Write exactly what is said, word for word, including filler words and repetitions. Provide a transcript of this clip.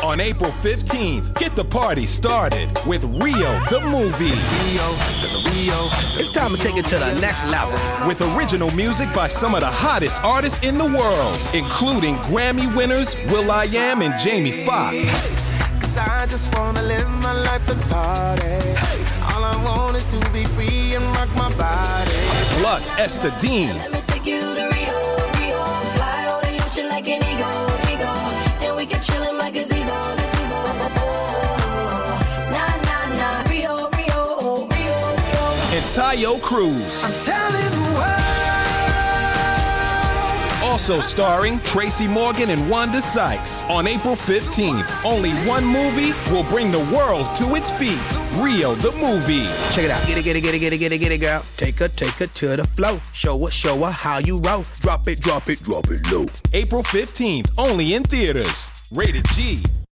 On April fifteenth, get the party started with Rio the Movie. Rio, Rio. It's time to take it to the next level. With original music by some of the hottest artists in the world, including Grammy winners will.i.am and Jamie Foxx. Cause I just wanna live my life and party. All I want is to be free and rock my body. Plus Esther Dean. Let me take you to Rio, Rio. Fly over the ocean like an eagle, eagle. And we can chill in my gazebo, gazebo. Nah, nah, nah. Rio, Rio, Rio, Rio. And Tayo Cruz. I'm telling the world. Also starring Tracy Morgan and Wanda Sykes. On April fifteenth, only one movie will bring the world to its feet. Rio the Movie. Check it out. Get it, get it, get it, get it, get it, get it, girl. Take her, take her to the flow. Show her, show her how you roll. Drop it, drop it, drop it low. April fifteenth, only in theaters. Rated G.